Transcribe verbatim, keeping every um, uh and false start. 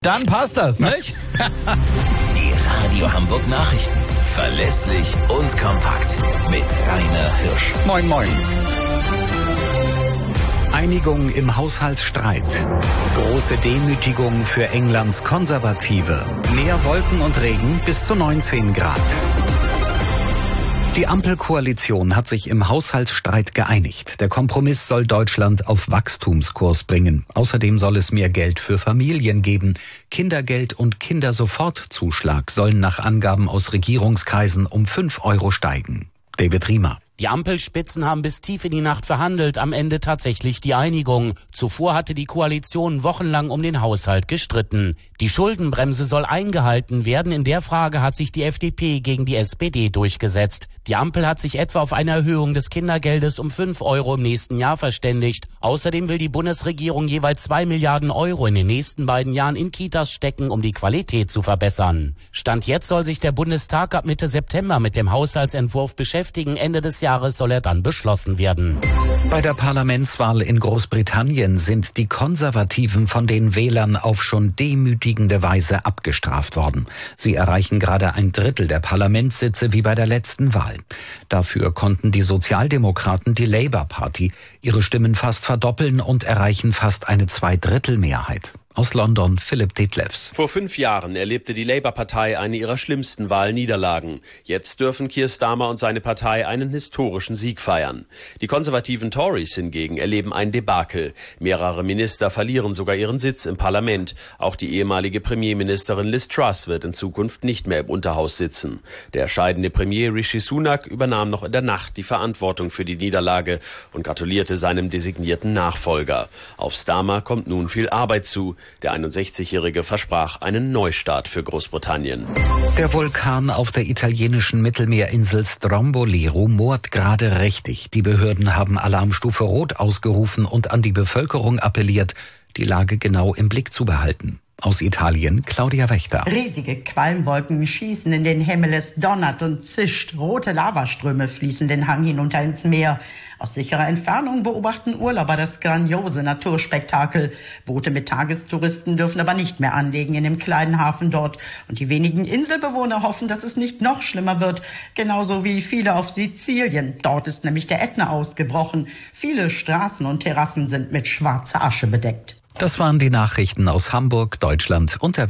Dann passt das, nicht? Die Radio Hamburg Nachrichten. Verlässlich und kompakt. Mit Rainer Hirsch. Moin, moin. Einigung im Haushaltsstreit. Große Demütigung für Englands Konservative. Mehr Wolken und Regen bis zu neunzehn Grad. Die Ampelkoalition hat sich im Haushaltsstreit geeinigt. Der Kompromiss soll Deutschland auf Wachstumskurs bringen. Außerdem soll es mehr Geld für Familien geben. Kindergeld und Kindersofortzuschlag sollen nach Angaben aus Regierungskreisen um fünf Euro steigen. David Riemer. Die Ampelspitzen haben bis tief in die Nacht verhandelt, am Ende tatsächlich die Einigung. Zuvor hatte die Koalition wochenlang um den Haushalt gestritten. Die Schuldenbremse soll eingehalten werden. In der Frage hat sich die F D P gegen die S P D durchgesetzt. Die Ampel hat sich etwa auf eine Erhöhung des Kindergeldes um fünf Euro im nächsten Jahr verständigt. Außerdem will die Bundesregierung jeweils zwei Milliarden Euro in den nächsten beiden Jahren in Kitas stecken, um die Qualität zu verbessern. Stand jetzt soll sich der Bundestag ab Mitte September mit dem Haushaltsentwurf beschäftigen. Ende des Jahres soll er dann beschlossen werden. Bei der Parlamentswahl in Großbritannien sind die Konservativen von den Wählern auf schon demütigende Weise abgestraft worden. Sie erreichen gerade ein Drittel der Parlamentssitze wie bei der letzten Wahl. Dafür konnten die Sozialdemokraten, die Labour Party, ihre Stimmen fast verdoppeln und erreichen fast eine Zweidrittelmehrheit. Aus London, Philipp Detlefs. Vor fünf Jahren erlebte die Labour-Partei eine ihrer schlimmsten Wahlniederlagen. Jetzt dürfen Keir Starmer und seine Partei einen historischen Sieg feiern. Die konservativen Tories hingegen erleben ein Debakel. Mehrere Minister verlieren sogar ihren Sitz im Parlament. Auch die ehemalige Premierministerin Liz Truss wird in Zukunft nicht mehr im Unterhaus sitzen. Der scheidende Premier Rishi Sunak übernahm noch in der Nacht die Verantwortung für die Niederlage und gratulierte seinem designierten Nachfolger. Auf Starmer kommt nun viel Arbeit zu. Der einundsechzigjährige versprach einen Neustart für Großbritannien. Der Vulkan auf der italienischen Mittelmeerinsel Stromboli rumort gerade richtig. Die Behörden haben Alarmstufe Rot ausgerufen und an die Bevölkerung appelliert, die Lage genau im Blick zu behalten. Aus Italien, Claudia Wächter. Riesige Qualmwolken schießen in den Himmel, es donnert und zischt. Rote Lavaströme fließen den Hang hinunter ins Meer. Aus sicherer Entfernung beobachten Urlauber das grandiose Naturspektakel. Boote mit Tagestouristen dürfen aber nicht mehr anlegen in dem kleinen Hafen dort. Und die wenigen Inselbewohner hoffen, dass es nicht noch schlimmer wird. Genauso wie viele auf Sizilien. Dort ist nämlich der Ätna ausgebrochen. Viele Straßen und Terrassen sind mit schwarzer Asche bedeckt. Das waren die Nachrichten aus Hamburg, Deutschland und der